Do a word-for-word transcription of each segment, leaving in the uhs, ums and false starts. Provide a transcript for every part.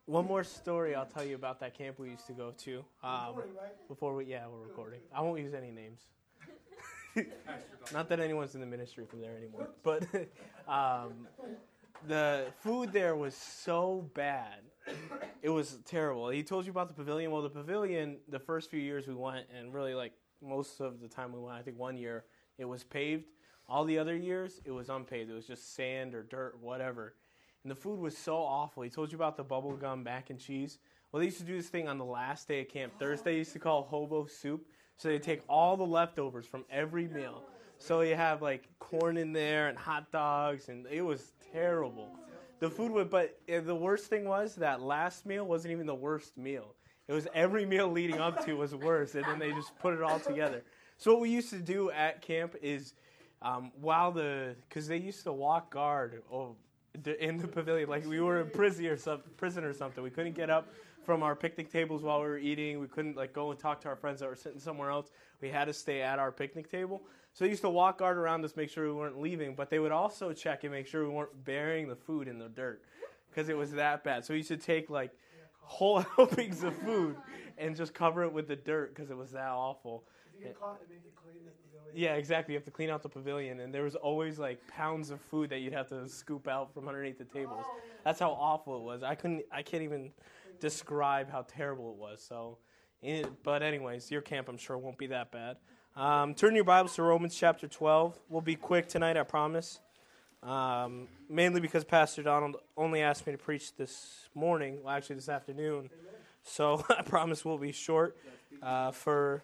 one more story I'll tell you about that camp we used to go to. Um, before we, yeah, we're recording. I won't use any names. Not that anyone's in the ministry from there anymore, but um, the food there was so bad. It was terrible. He told you about the pavilion. Well, the pavilion, the first few years we went, and really like most of the time we went, I think one year, it was paved. All the other years, it was unpaved. It was just sand or dirt, whatever. And the food was so awful. He told you about the bubble gum mac and cheese. Well, they used to do this thing on the last day of camp. Thursday, they used to call hobo soup. So they take all the leftovers from every meal. So you have like corn in there and hot dogs, and it was terrible. The food would, but the worst thing was that last meal wasn't even the worst meal. It was every meal leading up to was worse, and then they just put it all together. So what we used to do at camp is, um, while the, because they used to walk guard oh, in the pavilion, like we were in prison or, some, prison or something. We couldn't get up from our picnic tables while we were eating. We couldn't like go and talk to our friends that were sitting somewhere else. We had to stay at our picnic table. So they used to walk guard around us, make sure we weren't leaving, but they would also check and make sure we weren't burying the food in the dirt because it was that bad. So we used to take like whole helpings of food and just cover it with the dirt because it was that awful. If you get caught, they make you clean the pavilion. Yeah, exactly. You have to clean out the pavilion, and there was always like pounds of food that you'd have to scoop out from underneath the tables. That's how awful it was. I couldn't. I can't even describe how terrible it was. So, it, but anyways, your camp I'm sure won't be that bad. Um, turn your Bibles to Romans chapter twelve. We'll be quick tonight, I promise. Um, mainly because Pastor Donald only asked me to preach this morning, well, actually this afternoon. So I promise we'll be short uh, for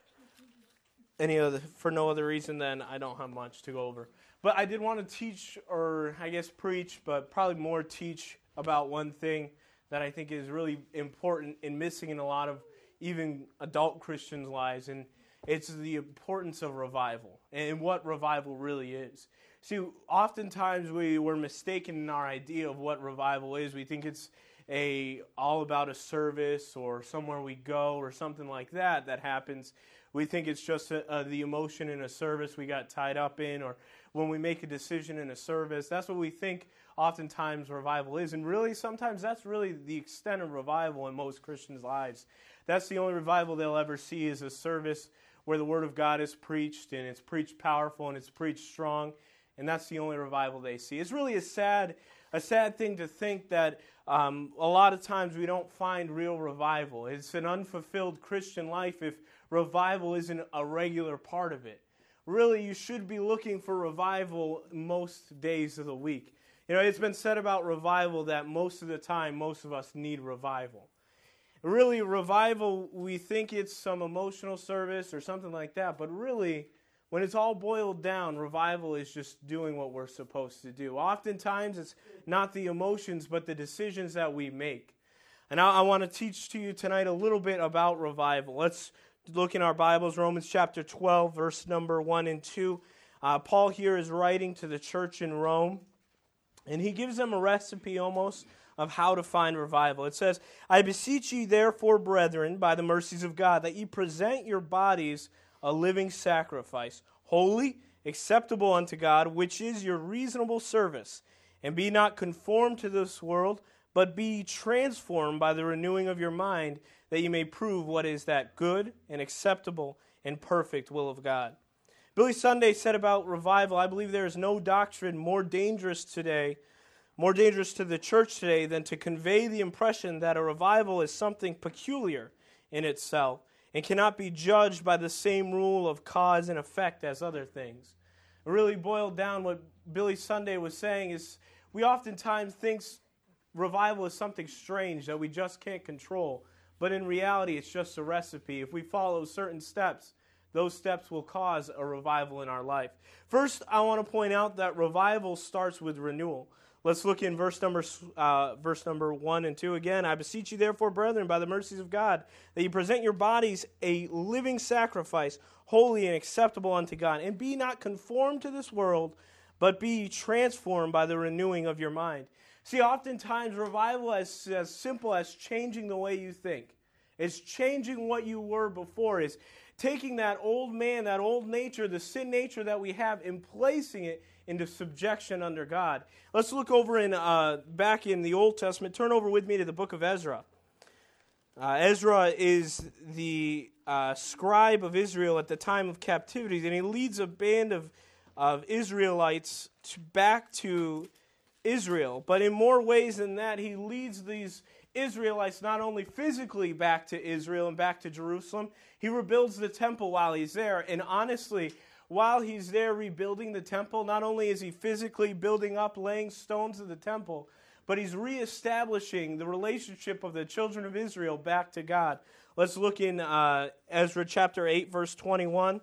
any other for no other reason than I don't have much to go over. But I did want to teach, or I guess preach, but probably more teach about one thing that I think is really important and missing in a lot of even adult Christians' lives, and it's the importance of revival and what revival really is. See, oftentimes we were mistaken in our idea of what revival is. We think it's a all about a service or somewhere we go or something like that that happens. We think it's just a, a, the emotion in a service we got tied up in, or when we make a decision in a service. That's what we think oftentimes revival is. And really, sometimes that's really the extent of revival in most Christians' lives. That's the only revival they'll ever see is a service where the Word of God is preached, and it's preached powerful, and it's preached strong, and that's the only revival they see. It's really a sad, a sad thing to think that um, a lot of times we don't find real revival. It's an unfulfilled Christian life if revival isn't a regular part of it. Really, you should be looking for revival most days of the week. You know, it's been said about revival that most of the time, most of us need revival. Really, revival, we think it's some emotional service or something like that, but really, when it's all boiled down, revival is just doing what we're supposed to do. Oftentimes, it's not the emotions, but the decisions that we make. And I, I want to teach to you tonight a little bit about revival. Let's look in our Bibles, Romans chapter twelve, verse number one and two. Uh, Paul here is writing to the church in Rome, and he gives them a recipe almost of how to find revival. It says, I beseech ye therefore, brethren, by the mercies of God, that ye present your bodies a living sacrifice, holy, acceptable unto God, which is your reasonable service. And be not conformed to this world, but be transformed by the renewing of your mind, that ye may prove what is that good and acceptable and perfect will of God. Billy Sunday said about revival, I believe there is no doctrine more dangerous today more dangerous to the church today than to convey the impression that a revival is something peculiar in itself and cannot be judged by the same rule of cause and effect as other things. It really boiled down what Billy Sunday was saying is we oftentimes think revival is something strange that we just can't control, but in reality it's just a recipe. If we follow certain steps, those steps will cause a revival in our life. First, I want to point out that revival starts with renewal. Let's look in verse number uh, verse number one and two again. I beseech you therefore, brethren, by the mercies of God, that you present your bodies a living sacrifice, holy and acceptable unto God. And be not conformed to this world, but be transformed by the renewing of your mind. See, oftentimes revival is as simple as changing the way you think. It's changing what you were before. It's taking that old man, that old nature, the sin nature that we have, and placing it into subjection under God. Let's look over in uh, back in the Old Testament. Turn over with me to the book of Ezra. Uh, Ezra is the uh, scribe of Israel at the time of captivity, and he leads a band of, of Israelites to, back to Israel. But in more ways than that, he leads these Israelites not only physically back to Israel and back to Jerusalem, he rebuilds the temple while he's there. And honestly, while he's there rebuilding the temple, not only is he physically building up, laying stones of the temple, but he's reestablishing the relationship of the children of Israel back to God. Let's look in uh, Ezra chapter eight, verse twenty-one.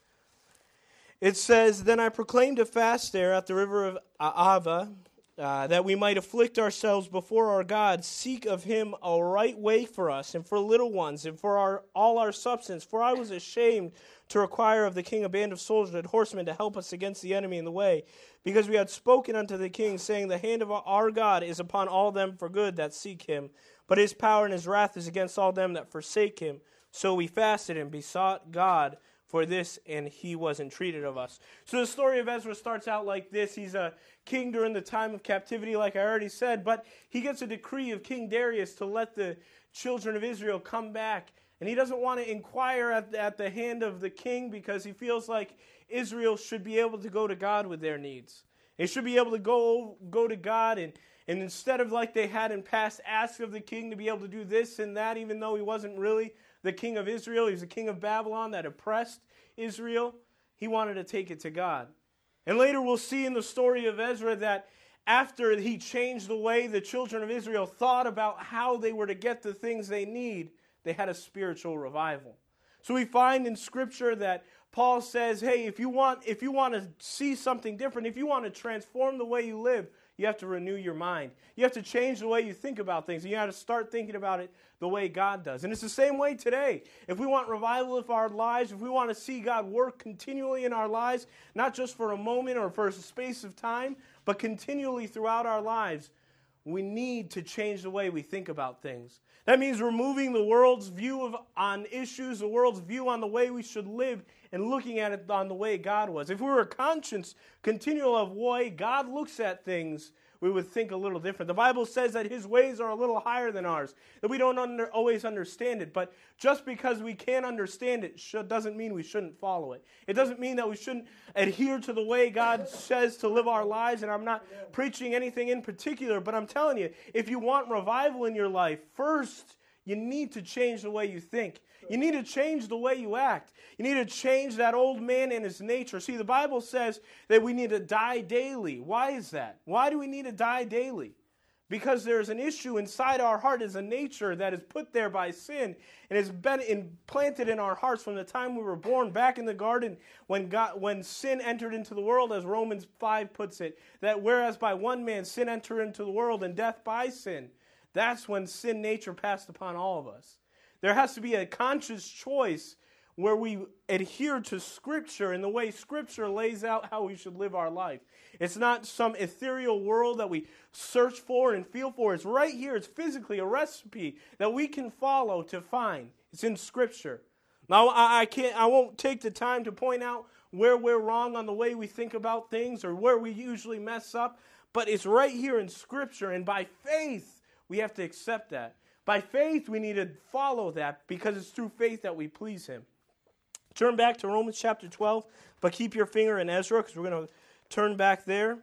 It says, "Then I proclaimed a fast there at the river of Ahava, uh, that we might afflict ourselves before our God, seek of him a right way for us, and for little ones, and for our all our substance. For I was ashamed to require of the king a band of soldiers and horsemen to help us against the enemy in the way, because we had spoken unto the king, saying, The hand of our God is upon all them for good that seek him, but his power and his wrath is against all them that forsake him. So we fasted and besought God for this, and he was entreated of us." So the story of Ezra starts out like this. He's a king during the time of captivity, like I already said, but he gets a decree of King Darius to let the children of Israel come back. And he doesn't want to inquire at, at the hand of the king because he feels like Israel should be able to go to God with their needs. They should be able to go, go to God and, and instead of like they had in past, ask of the king to be able to do this and that, even though he wasn't really the king of Israel. He was the king of Babylon that oppressed Israel. He wanted to take it to God. And later we'll see in the story of Ezra that after he changed the way the children of Israel thought about how they were to get the things they need, they had a spiritual revival. So we find in Scripture that Paul says, hey, if you want, if you want to see something different, if you want to transform the way you live, you have to renew your mind. You have to change the way you think about things. You have to start thinking about it the way God does. And it's the same way today. If we want revival of our lives, if we want to see God work continually in our lives, not just for a moment or for a space of time, but continually throughout our lives, we need to change the way we think about things. That means removing the world's view of, on issues, the world's view on the way we should live, and looking at it on the way God was. If we were a conscience continual of way God looks at things, we would think a little different. The Bible says that his ways are a little higher than ours, that we don't under, always understand it. But just because we can't understand it should, doesn't mean we shouldn't follow it. It doesn't mean that we shouldn't adhere to the way God says to live our lives. And I'm not preaching anything in particular, but I'm telling you, if you want revival in your life, first you need to change the way you think. You need to change the way you act. You need to change that old man and his nature. See, the Bible says that we need to die daily. Why is that? Why do we need to die daily? Because there's an issue inside our heart as a nature that is put there by sin and has been implanted in our hearts from the time we were born back in the garden when God, when sin entered into the world, as Romans five puts it, that whereas by one man sin entered into the world and death by sin, that's when sin nature passed upon all of us. There has to be a conscious choice where we adhere to Scripture and the way Scripture lays out how we should live our life. It's not some ethereal world that we search for and feel for. It's right here. It's physically a recipe that we can follow to find. It's in Scripture. Now, I, I can't. I won't take the time to point out where we're wrong on the way we think about things or where we usually mess up, but it's right here in Scripture, and by faith, we have to accept that. By faith, we need to follow that because it's through faith that we please him. Turn back to Romans chapter twelve, but keep your finger in Ezra because we're going to turn back there.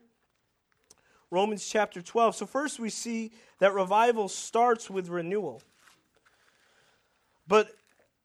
Romans chapter twelve. So first we see that revival starts with renewal. But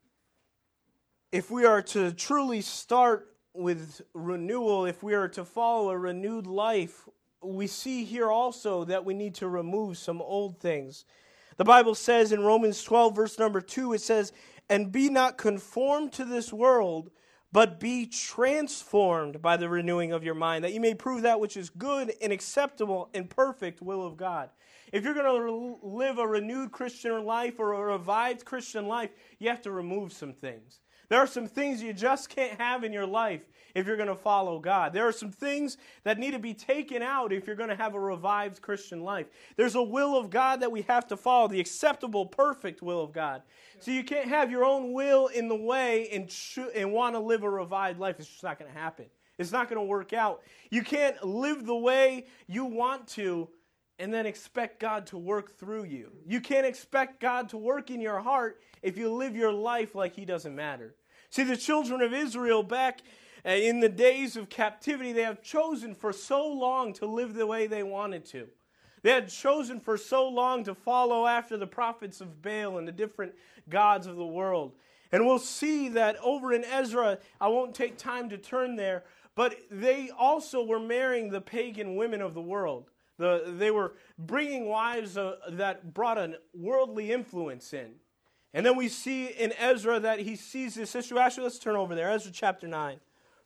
if we are to truly start with renewal, if we are to follow a renewed life, we see here also that we need to remove some old things. The Bible says in Romans twelve, verse number two, it says, "And be not conformed to this world, but be transformed by the renewing of your mind, that you may prove that which is good and acceptable and perfect will of God." If you're going to live a renewed Christian life or a revived Christian life, you have to remove some things. There are some things you just can't have in your life if you're going to follow God. There are some things that need to be taken out if you're going to have a revived Christian life. There's a will of God that we have to follow, the acceptable, perfect will of God. So you can't have your own will in the way and, ch- and want to live a revived life. It's just not going to happen. It's not going to work out. You can't live the way you want to and then expect God to work through you. You can't expect God to work in your heart if you live your life like He doesn't matter. See, the children of Israel back in the days of captivity, they have chosen for so long to live the way they wanted to. They had chosen for so long to follow after the prophets of Baal and the different gods of the world. And we'll see that over in Ezra, I won't take time to turn there, but they also were marrying the pagan women of the world. The, they were bringing wives uh, that brought a worldly influence in. And then we see in Ezra that he sees this issue. Actually, let's turn over there. Ezra chapter nine.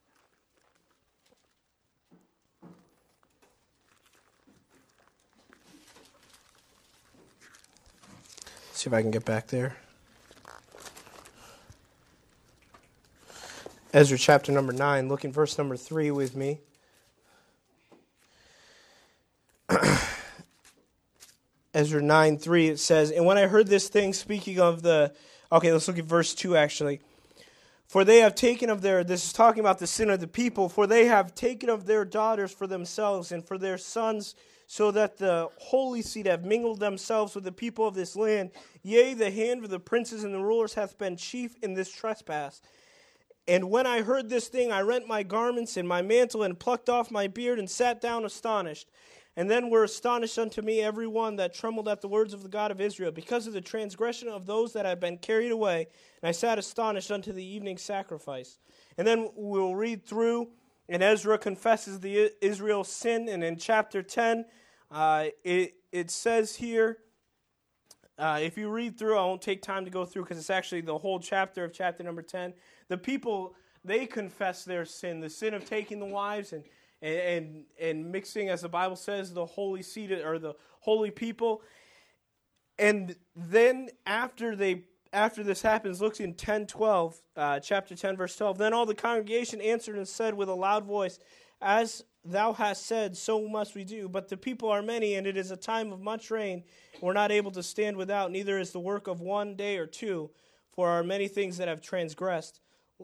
See if I can get back there. Ezra chapter number nine, look in verse number three with me. Ezra nine three, it says, "And when I heard this thing," speaking of the, okay, let's look at verse two actually. "For they have taken of their," this is talking about the sin of the people, "for they have taken of their daughters for themselves and for their sons, so that the holy seed have mingled themselves with the people of this land. Yea, the hand of the princes and the rulers hath been chief in this trespass. And when I heard this thing, I rent my garments and my mantle, and plucked off my beard, and sat down astonished. And then were astonished unto me every one that trembled at the words of the God of Israel, because of the transgression of those that had been carried away. And I sat astonished unto the evening sacrifice." And then we'll read through, and Ezra confesses the Israel's sin, and in chapter ten, uh, it, it says here, uh, if you read through, I won't take time to go through because it's actually the whole chapter of chapter number ten. The people, they confess their sin, the sin of taking the wives and and and, and mixing, as the Bible says, the holy seed or the holy people. And then after they after this happens, look in ten twelve, uh, chapter ten, verse twelve. "Then all the congregation answered and said with a loud voice, As thou hast said, so must we do. But the people are many, and it is a time of much rain. We're not able to stand without, neither is the work of one day or two, for are many things that have transgressed.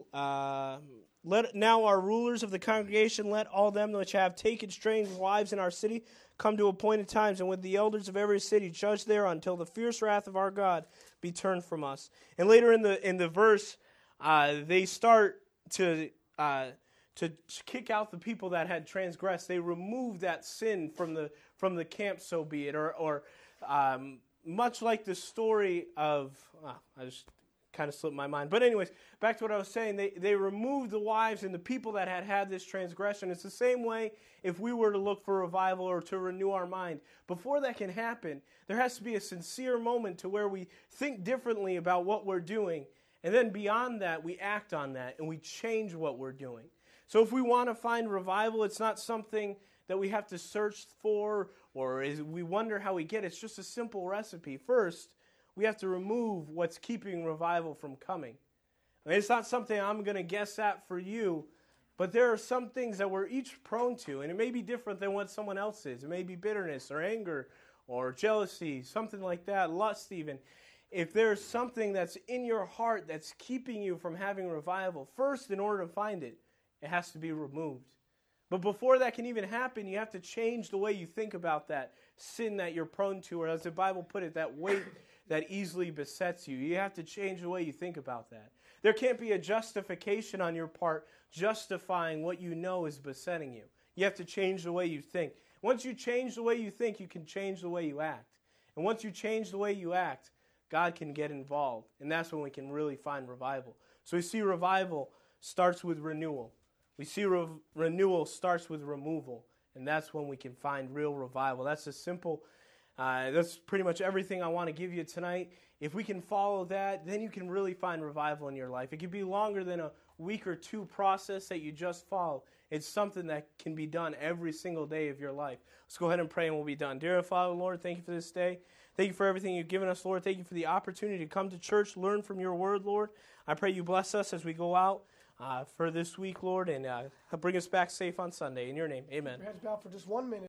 Uh, let now our rulers of the congregation, let all them which have taken strange wives in our city come to appointed times, and with the elders of every city judge there until the fierce wrath of our God be turned from us." And later in the in the verse, uh, they start to uh, to kick out the people that had transgressed. They remove that sin from the from the camp, so be it, or or um, much like the story of oh, I just. kind of slipped my mind. But anyways, back to what I was saying, they, they removed the wives and the people that had had this transgression. It's the same way if we were to look for revival or to renew our mind. Before that can happen, there has to be a sincere moment to where we think differently about what we're doing. And then beyond that, we act on that and we change what we're doing. So if we want to find revival, it's not something that we have to search for or is, we wonder how we get it. It's just a simple recipe. First, we have to remove what's keeping revival from coming. I mean, it's not something I'm going to guess at for you, but there are some things that we're each prone to, and it may be different than what someone else is. It may be bitterness or anger or jealousy, something like that, lust even. If there's something that's in your heart that's keeping you from having revival, first, in order to find it, it has to be removed. But before that can even happen, you have to change the way you think about that sin that you're prone to, or as the Bible put it, that weight that easily besets you. You have to change the way you think about that. There can't be a justification on your part justifying what you know is besetting you. You have to change the way you think. Once you change the way you think, you can change the way you act. And once you change the way you act, God can get involved. And that's when we can really find revival. So we see revival starts with renewal. We see re- renewal starts with removal. And that's when we can find real revival. That's a simple Uh, that's pretty much everything I want to give you tonight. If we can follow that, then you can really find revival in your life. It can be longer than a week or two process that you just follow. It's something that can be done every single day of your life. Let's go ahead and pray and we'll be done. Dear Father, Lord, thank you for this day. Thank you for everything you've given us, Lord. Thank you for the opportunity to come to church, learn from your word, Lord. I pray you bless us as we go out uh, for this week, Lord, and uh, bring us back safe on Sunday. In your name, amen. Your heads bowed for just one minute.